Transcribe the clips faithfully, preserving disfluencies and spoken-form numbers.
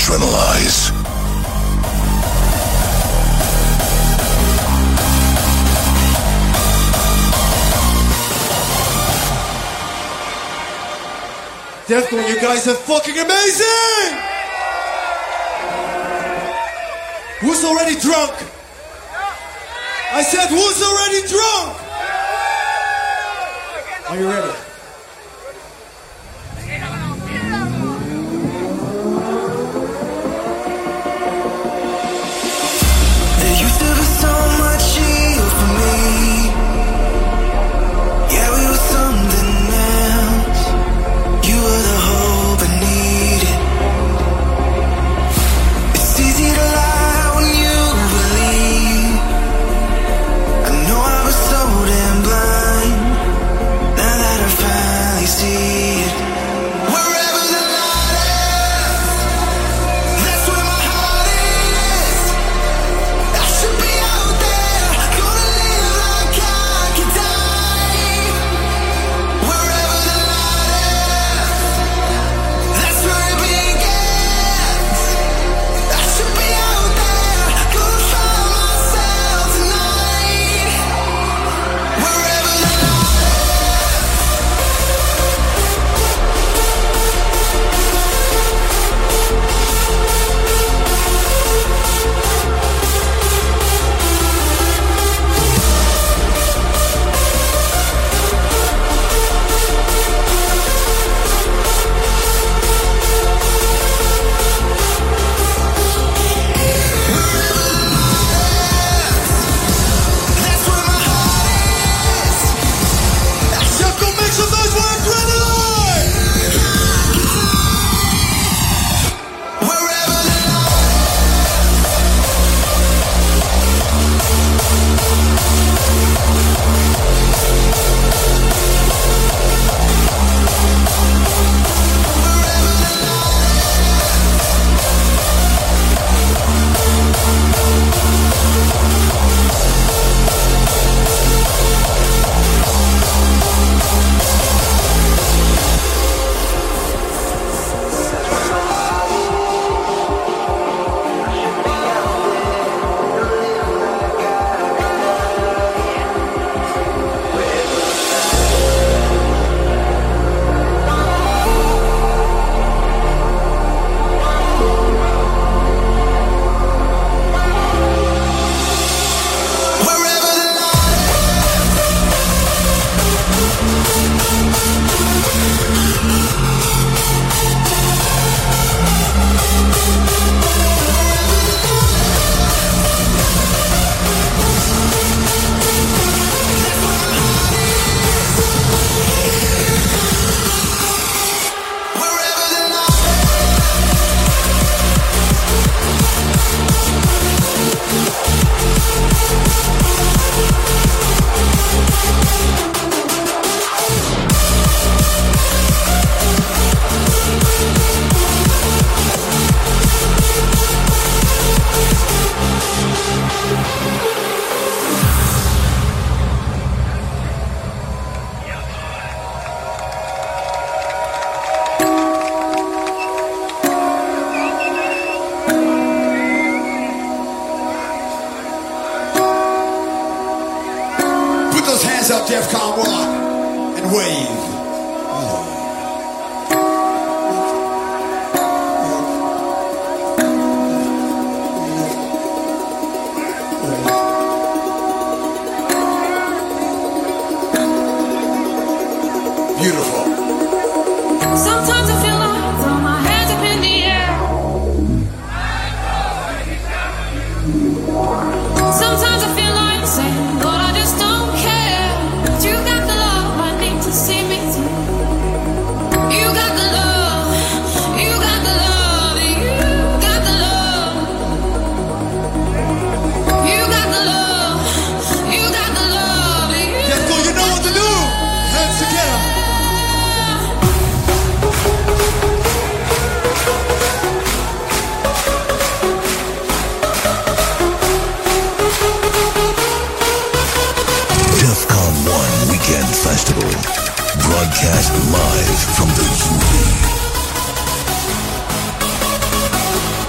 Tremolize. Defcon, you guys are fucking amazing! Who's already drunk? I said, who's already drunk? Are you ready? There used to be so much you for me. Yeah, we were something else. You were the hope I needed. It's easy to lie when you believe. I know I was so damn blind. Now that I finally see it. Wherever the light is, that's where my heart is. I should be out there, gonna live like I can die. Wherever the light is, that's where it begins. I should be out there, gonna find myself tonight. Wherever the light that's where my heart is. Defcon, make some noise for Adrenaline! Wherever the Put those hands up, Defcon Rock, and wave. Beautiful. Sometimes I feel like throw my hands up in the air. Sometimes I feel like saying, Lord, I just don't care. But you got the love I need to see me through. You got the love, you got the love, you got the love. You got the love, you got the love, you Defcon, you know what to do. Hands together. Defcon one Weekend Festival. Broadcast live from the Zuli.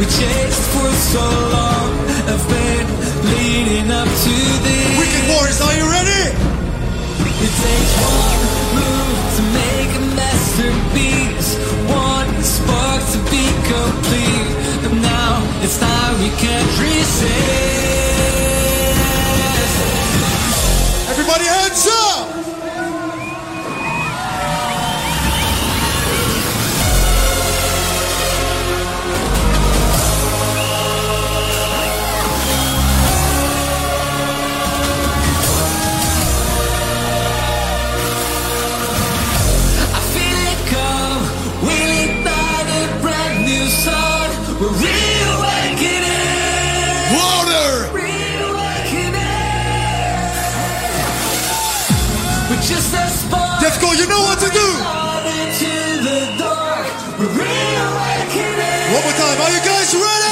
chased for so long have been leading up to this. Wicked Warriors, are you ready? It takes one move to make a masterpiece, one spark to be complete, but now it's time we can't resist. Everybody hands up! We're reawakening. Louder. Reawakening. We're just a spark. Defco, you know what to do. Into the dark. We're reawakening. One more time. Are you guys ready?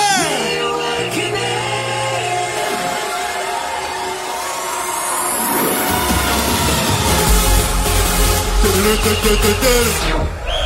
Reawakening.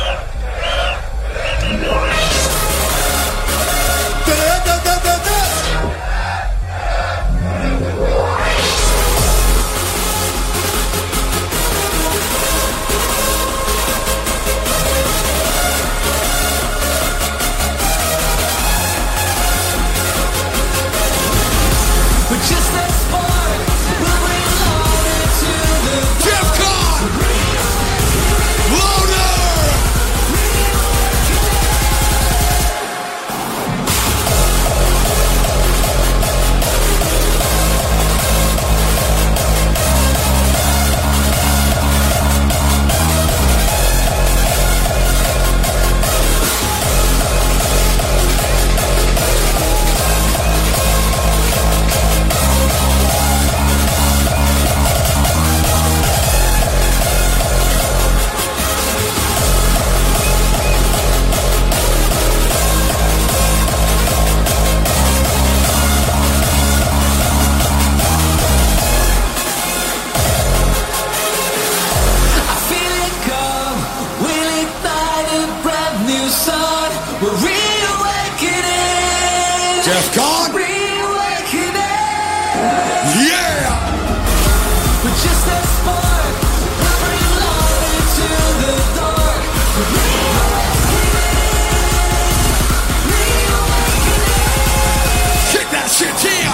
Defcon. Yeah. We're just a spark. We're reloaded into the dark. Kick that shit here.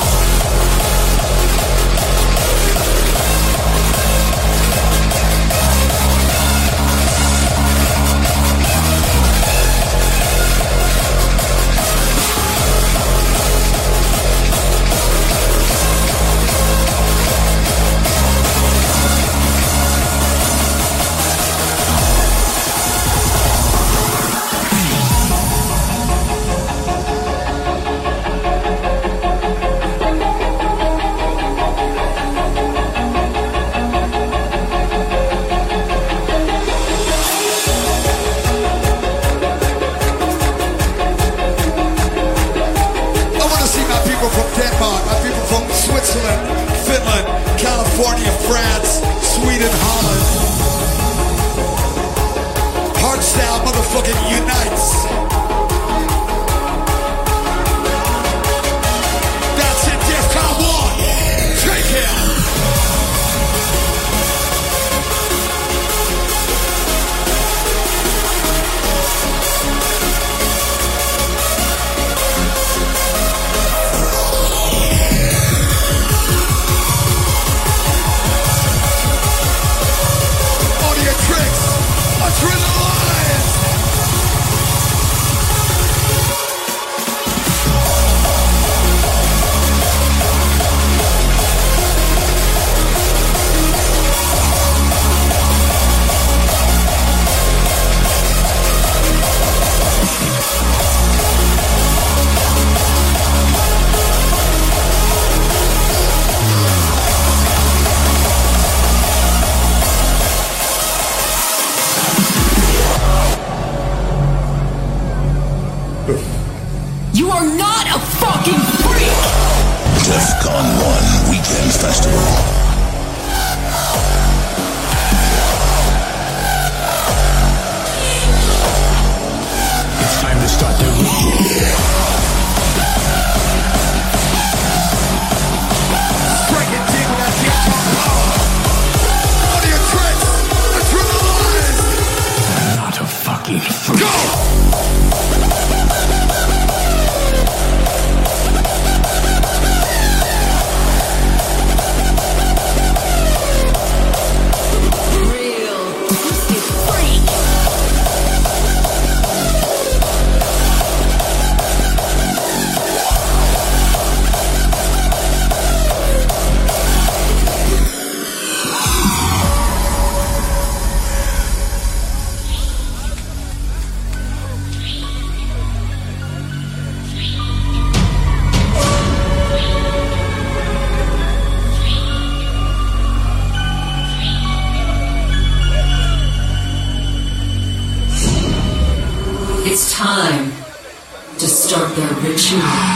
Switzerland, Finland, California, France, Sweden, Holland. Hardstyle motherfucking unites. That's it, Defcon one. Take it. Tricks, adrenaline. fucking free. Go! It's time to start their ritual.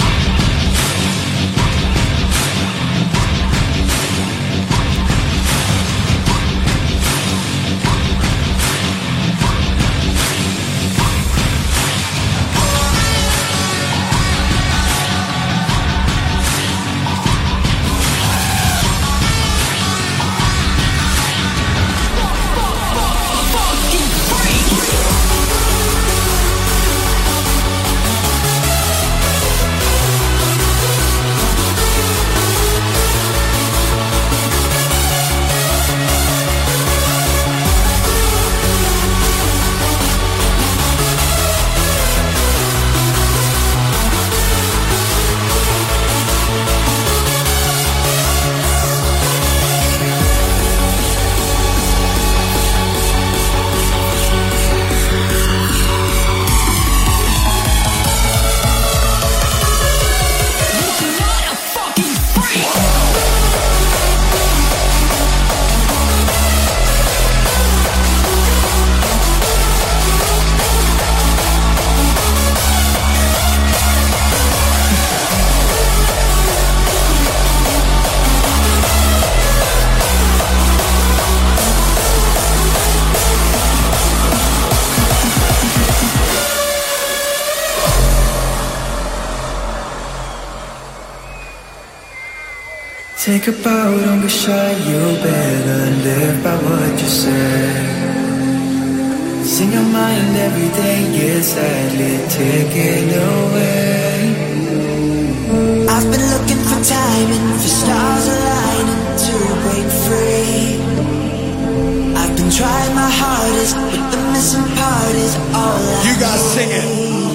Take a bow, don't be shy, you better live by what you say. Sing your mind every day, it's sadly taken away. I've been looking for timing, for stars aligning to break free. I've been trying my hardest, but the missing part is all I You guys sing it.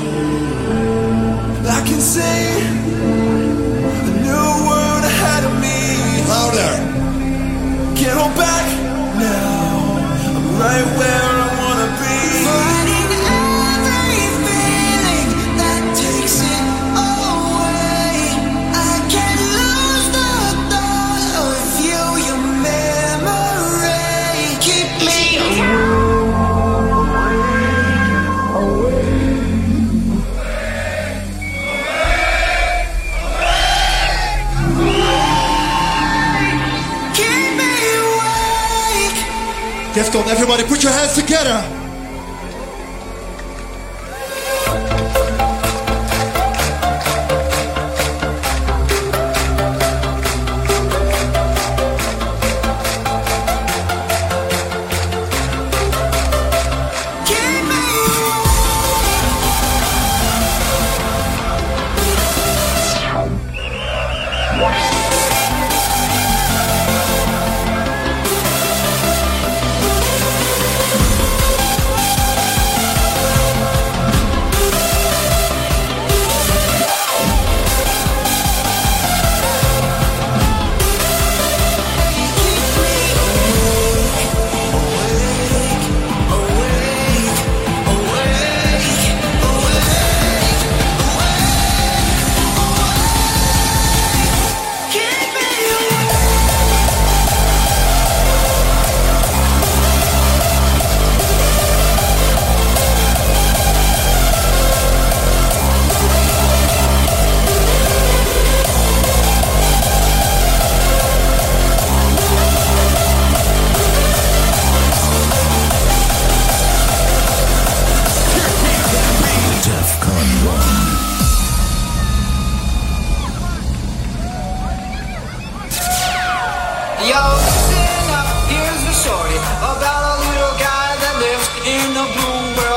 I can see a new world ahead of me. Louder. Can't hold back now. I'm right where I wanna be. Finding every feeling that takes it away. I can't lose the thought of you, your memory. Keep me Deftones, everybody put your hands together.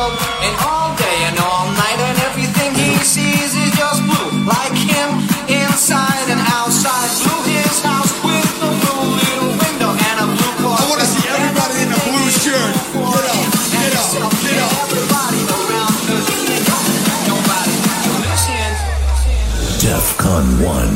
world. And all day and all night, and everything he sees is just blue. Like him, inside and outside. Blue his house with a blue little window and a blue car. I want to see everybody in a blue shirt. Get up, get up, get up. Everybody around, 'cause he ain't got nobody to listen. DEFCON one.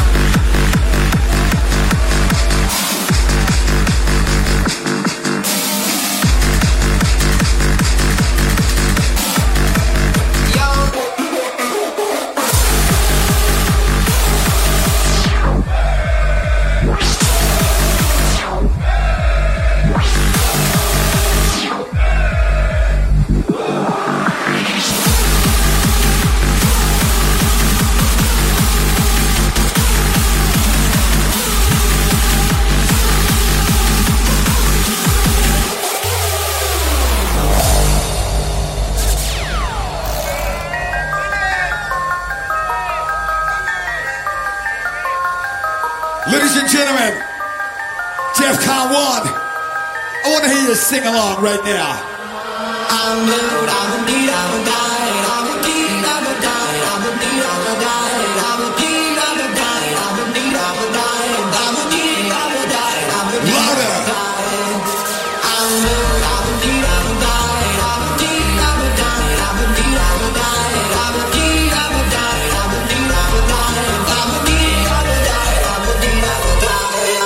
Ladies and gentlemen, DEFCON one. I want to hear you sing along right now. I'm blue, I'm a beat, I'm a die, I'm a beat, I'm a die, I'm a beat, I'm a die, I'm a beat, I'm a die, I'm a beat, I'm a die, I'm a beat, I'm a die, I'm a beat, I'm a die. I'm blue, I'm a beat, I'm a die, I'm a beat, I'm a die, I'm a beat, I'm a die, I'm a beat, I'm a die, I'm a beat, I'm a die, I'm a beat, I'm a die, I'm a beat, I'm a die.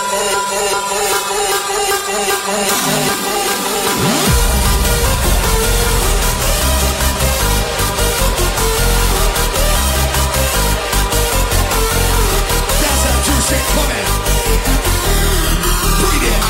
That's how true shit coming. Breathe it.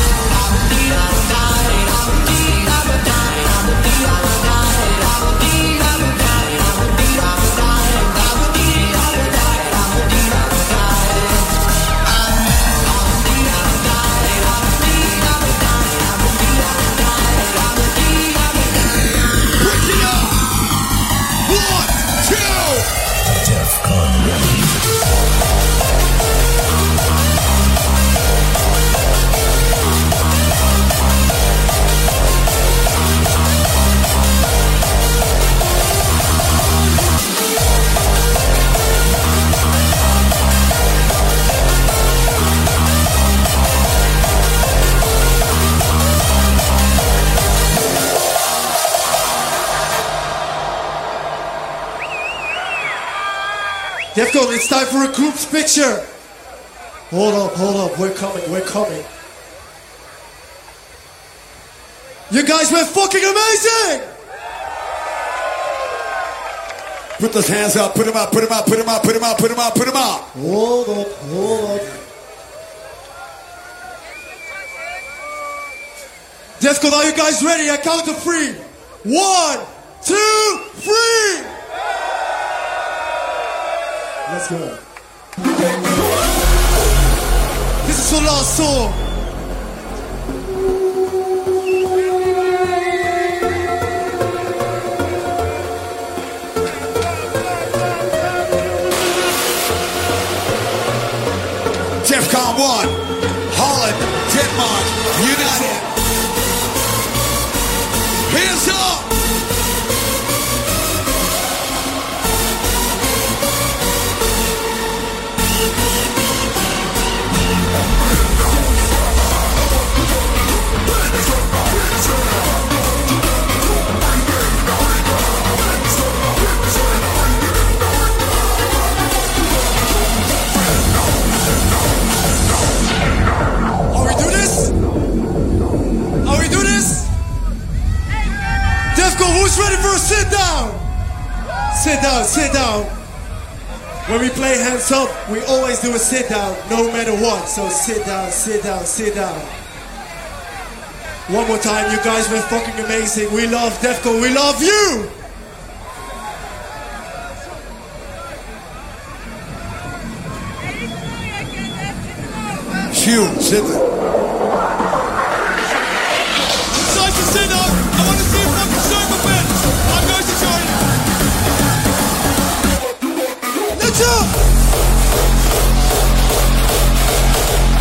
Break it up. One, two. DEFCON one. DEFCON, it's time for a group's picture. Hold up, hold up, we're coming, we're coming. You guys were fucking amazing! Put those hands up, put them up, put them up, put them up, put them up, put them up, put them up. Hold up, hold up. DEFCON, are you guys ready? I count to three. One, two, three! Let's go. This is the last song. DEFCON one. Holland, Denmark, United. Hands up. Are we do this? Are we do this? DEFCON, who's ready for a sit down? Sit down, sit down. When we play hands up, we always do a sit down, no matter what. So sit down, sit down, sit down. One more time, you guys were fucking amazing. We love DEFCON, we love you! Shoot, sit there. Time to sit up. I want to see a fucking circle bit. I'm going to join you. Let's go.